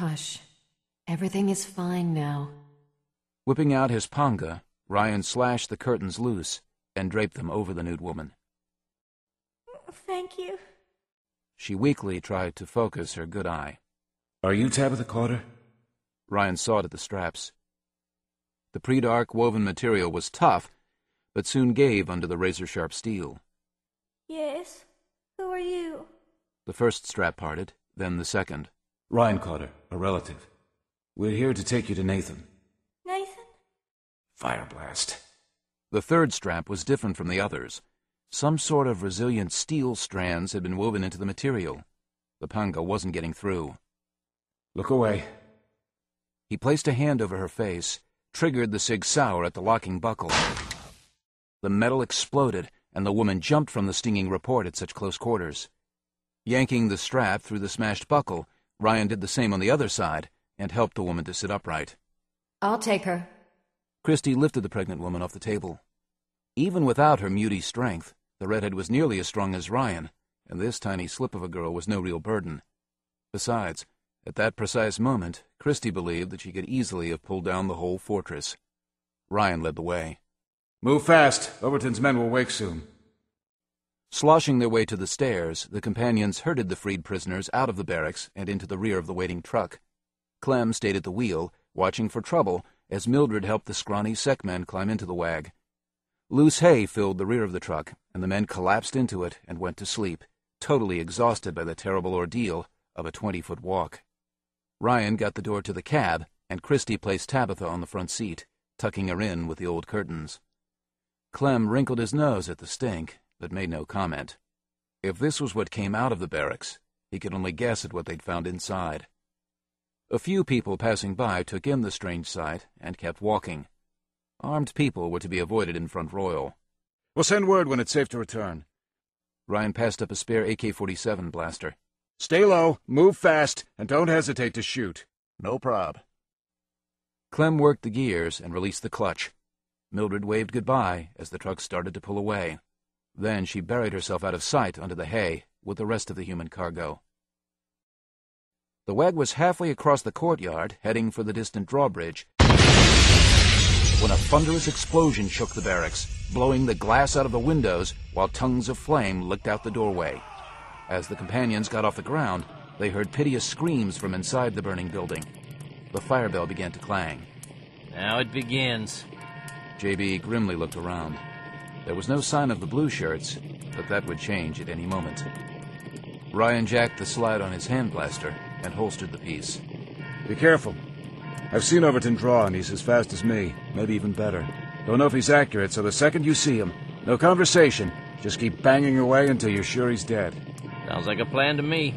Hush. Everything is fine now. Whipping out his panga, Ryan slashed the curtains loose and draped them over the nude woman. Thank you. She weakly tried to focus her good eye. Are you Tabitha Carter? Ryan sawed at the straps. The pre-dark woven material was tough, but soon gave under the razor-sharp steel. Yes. Who are you? The first strap parted, then the second. Ryan Carter, a relative. We're here to take you to Nathan. Nathan? Fire blast. The third strap was different from the others. Some sort of resilient steel strands had been woven into the material. The panga wasn't getting through. Look away. He placed a hand over her face, triggered the Sig Sauer at the locking buckle. The metal exploded, and the woman jumped from the stinging report at such close quarters. Yanking the strap through the smashed buckle, Ryan did the same on the other side and helped the woman to sit upright. I'll take her. Christie lifted the pregnant woman off the table. Even without her muty strength, the redhead was nearly as strong as Ryan, and this tiny slip of a girl was no real burden. Besides, at that precise moment, Christie believed that she could easily have pulled down the whole fortress. Ryan led the way. Move fast. Overton's men will wake soon. Sloshing their way to the stairs, the companions herded the freed prisoners out of the barracks and into the rear of the waiting truck. Clem stayed at the wheel, watching for trouble, as Mildred helped the scrawny Sec-men climb into the wag. Loose hay filled the rear of the truck, and the men collapsed into it and went to sleep, totally exhausted by the terrible ordeal of a 20-foot walk. Ryan got the door to the cab, and Christie placed Tabitha on the front seat, tucking her in with the old curtains. Clem wrinkled his nose at the stink, but made no comment. If this was what came out of the barracks, he could only guess at what they'd found inside. A few people passing by took in the strange sight and kept walking. Armed people were to be avoided in Front Royal. We'll send word when it's safe to return. Ryan passed up a spare AK-47 blaster. Stay low, move fast, and don't hesitate to shoot. No prob. Clem worked the gears and released the clutch. Mildred waved goodbye as the truck started to pull away. Then she buried herself out of sight under the hay with the rest of the human cargo. The wag was halfway across the courtyard, heading for the distant drawbridge, when a thunderous explosion shook the barracks, blowing the glass out of the windows while tongues of flame licked out the doorway. As the companions got off the ground, they heard piteous screams from inside the burning building. The fire bell began to clang. Now it begins. J.B. grimly looked around. There was no sign of the blue shirts, but that would change at any moment. Ryan jacked the slide on his hand blaster and holstered the piece. Be careful. I've seen Overton draw, and he's as fast as me, maybe even better. Don't know if he's accurate, so the second you see him, no conversation. Just keep banging away until you're sure he's dead. Sounds like a plan to me.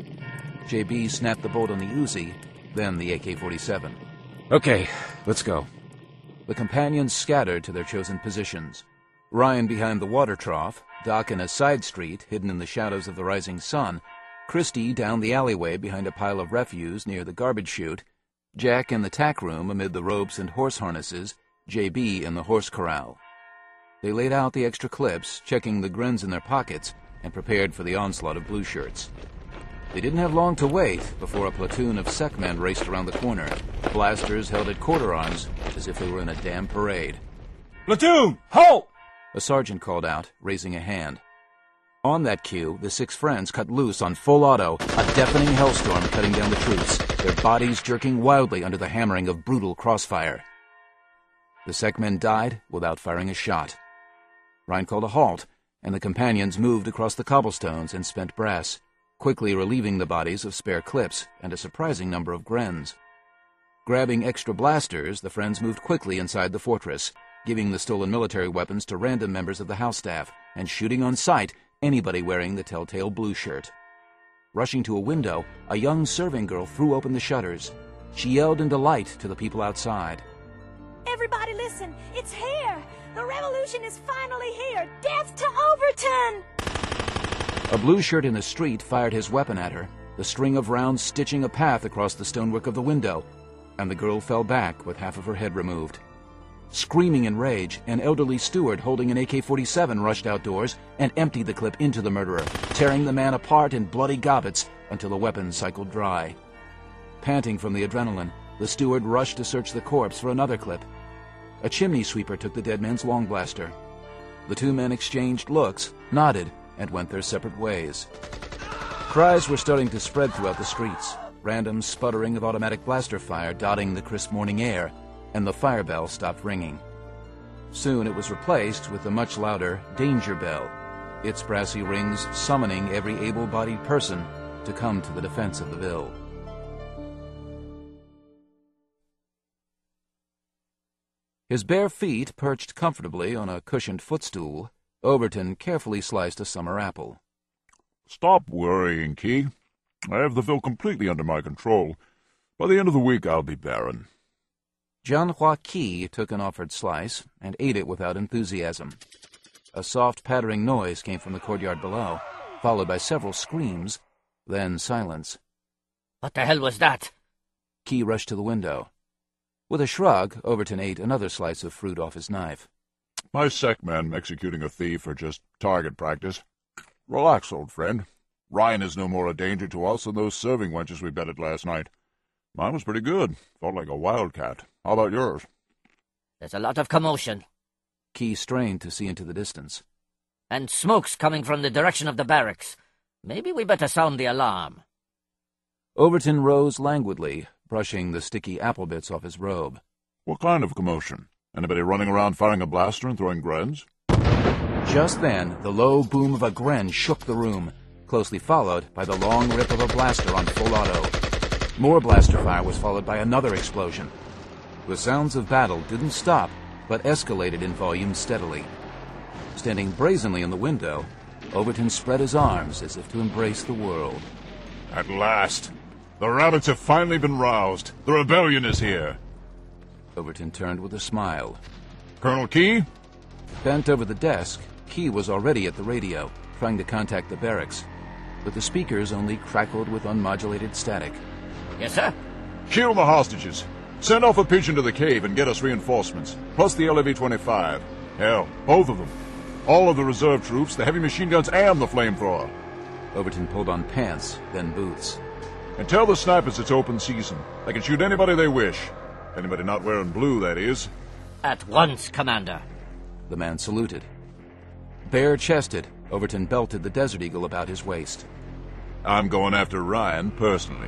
J.B. snapped the bolt on the Uzi, then the AK-47. Okay, let's go. The companions scattered to their chosen positions. Ryan behind the water trough, Doc in a side street hidden in the shadows of the rising sun, Christie down the alleyway behind a pile of refuse near the garbage chute, Jack in the tack room amid the ropes and horse harnesses, J.B. in the horse corral. They laid out the extra clips, checking the grins in their pockets, and prepared for the onslaught of blue shirts. They didn't have long to wait before a platoon of Sec-men raced around the corner, blasters held at quarter arms as if they were in a damn parade. Platoon, halt! A sergeant called out, raising a hand. On that cue, the six friends cut loose on full auto, a deafening hellstorm cutting down the troops, their bodies jerking wildly under the hammering of brutal crossfire. The Sec-men died without firing a shot. Ryan called a halt, and the companions moved across the cobblestones and spent brass, quickly relieving the bodies of spare clips and a surprising number of Grens. Grabbing extra blasters, the friends moved quickly inside the fortress, giving the stolen military weapons to random members of the house staff and shooting on sight anybody wearing the telltale blue shirt. Rushing to a window, a young serving girl threw open the shutters. She yelled in delight to the people outside. Everybody listen, it's here! The revolution is finally here! Death to Overton! A blue shirt in the street fired his weapon at her, the string of rounds stitching a path across the stonework of the window, and the girl fell back with half of her head removed. Screaming in rage, an elderly steward holding an AK-47 rushed outdoors and emptied the clip into the murderer, tearing the man apart in bloody gobbets until the weapon cycled dry. Panting from the adrenaline, the steward rushed to search the corpse for another clip. A chimney sweeper took the dead man's long blaster. The two men exchanged looks, nodded, and went their separate ways. Cries were starting to spread throughout the streets, random sputtering of automatic blaster fire dotting the crisp morning air, and the fire bell stopped ringing. Soon it was replaced with the much louder danger bell, its brassy rings summoning every able-bodied person to come to the defense of the Ville. His bare feet perched comfortably on a cushioned footstool, Overton carefully sliced a summer apple. "Stop worrying, Key. I have the Ville completely under my control. By the end of the week, I'll be Baron." Jianhua Qi took an offered slice and ate it without enthusiasm. A soft pattering noise came from the courtyard below, followed by several screams, then silence. What the hell was that? Qi rushed to the window. With a shrug, Overton ate another slice of fruit off his knife. "My SecMan executing a thief for just target practice. Relax, old friend. Ryan is no more a danger to us than those serving wenches we bedded last night. Mine was pretty good. Felt like a wildcat. How about yours?" There's a lot of commotion. Qi strained to see into the distance. And smoke's coming from the direction of the barracks. Maybe we better sound the alarm. Overton rose languidly, brushing the sticky apple bits off his robe. "What kind of commotion? Anybody running around firing a blaster and throwing grens?" Just then, the low boom of a gren shook the room, closely followed by the long rip of a blaster on full auto. More blaster fire was followed by another explosion. The sounds of battle didn't stop, but escalated in volume steadily. Standing brazenly in the window, Overton spread his arms as if to embrace the world. "At last! The rabbits have finally been roused. The rebellion is here." Overton turned with a smile. "Colonel Key?" Bent over the desk, Qi was already at the radio, trying to contact the barracks, but the speakers only crackled with unmodulated static. Yes, sir? "Shield the hostages. Send off a pigeon to the cave and get us reinforcements, plus the LAV-25. Hell, both of them. All of the reserve troops, the heavy machine guns, and the flamethrower." Overton pulled on pants, then boots. "And tell the snipers it's open season. They can shoot anybody they wish. Anybody not wearing blue, that is." At once, Commander. The man saluted. Bare-chested, Overton belted the Desert Eagle about his waist. "I'm going after Ryan personally."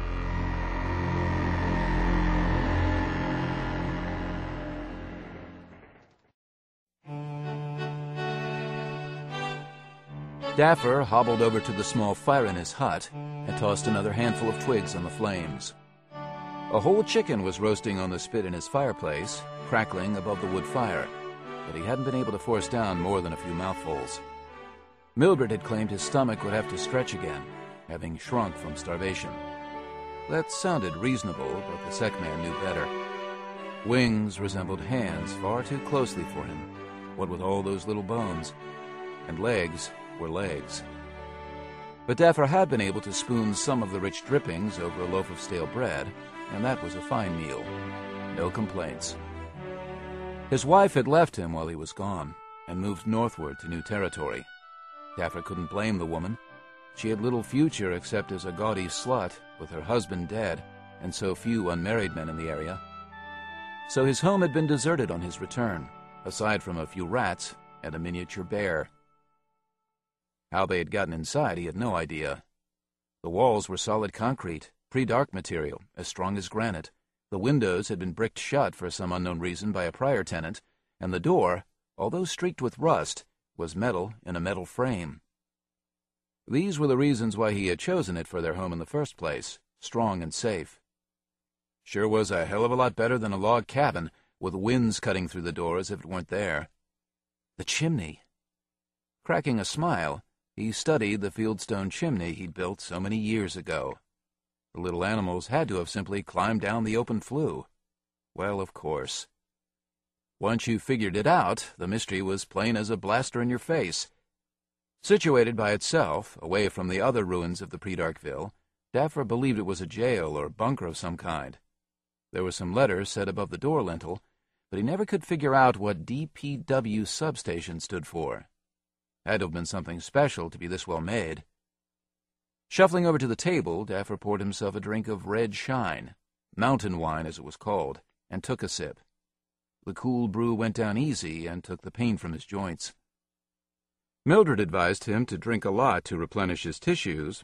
Daffer hobbled over to the small fire in his hut and tossed another handful of twigs on the flames. A whole chicken was roasting on the spit in his fireplace, crackling above the wood fire, but he hadn't been able to force down more than a few mouthfuls. Mildred had claimed his stomach would have to stretch again, having shrunk from starvation. That sounded reasonable, but the SecMan knew better. Wings resembled hands far too closely for him, what with all those little bones, and legs were legs. But Daffer had been able to spoon some of the rich drippings over a loaf of stale bread, and that was a fine meal. No complaints. His wife had left him while he was gone, and moved northward to new territory. Daffer couldn't blame the woman. She had little future except as a gaudy slut, with her husband dead, and so few unmarried men in the area. So his home had been deserted on his return, aside from a few rats and a miniature bear. How they had gotten inside, he had no idea. The walls were solid concrete, pre-dark material, as strong as granite. The windows had been bricked shut for some unknown reason by a prior tenant, and the door, although streaked with rust, was metal in a metal frame. These were the reasons why he had chosen it for their home in the first place, strong and safe. Sure was a hell of a lot better than a log cabin, with winds cutting through the door as if it weren't there. The chimney. Cracking a smile, he studied the fieldstone chimney he'd built so many years ago. The little animals had to have simply climbed down the open flue. Well, of course. Once you figured it out, the mystery was plain as a blaster in your face. Situated by itself, away from the other ruins of the pre-dark Ville, Daffer believed it was a jail or bunker of some kind. There were some letters set above the door lintel, but he never could figure out what DPW substation stood for. Had to have been something special to be this well made. Shuffling over to the table, Dapper poured himself a drink of red shine, mountain wine as it was called, and took a sip. The cool brew went down easy and took the pain from his joints. Mildred advised him to drink a lot to replenish his tissues,